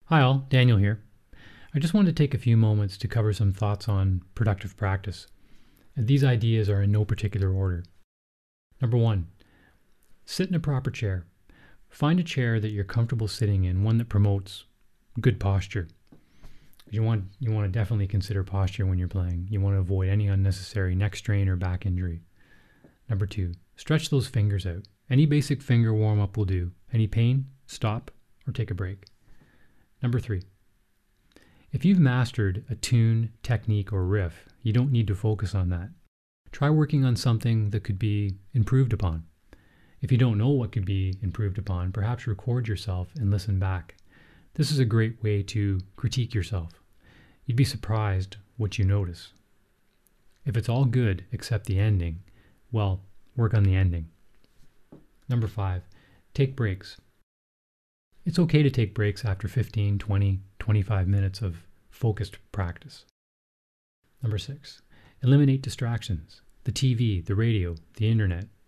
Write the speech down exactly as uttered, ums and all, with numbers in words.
Hi all, Daniel here. I just wanted to take a few moments to cover some thoughts on productive practice. And these ideas are in no particular order. Number one, sit in a proper chair. Find a chair that you're comfortable sitting in, one that promotes good posture. You want, you want to definitely consider posture when you're playing. You want to avoid any unnecessary neck strain or back injury. Number two, stretch those fingers out. Any basic finger warm-up will do. Any pain, stop or take a break. Number three, if you've mastered a tune, technique, or riff, you don't need to focus on that. Try working on something that could be improved upon. If you don't know what could be improved upon, perhaps record yourself and listen back. This is a great way to critique yourself. You'd be surprised what you notice. If it's all good except the ending, well, work on the ending. Number five, take breaks. It's okay to take breaks after fifteen, twenty, twenty-five minutes of focused practice. Number six, eliminate distractions. The T V, the radio, the internet,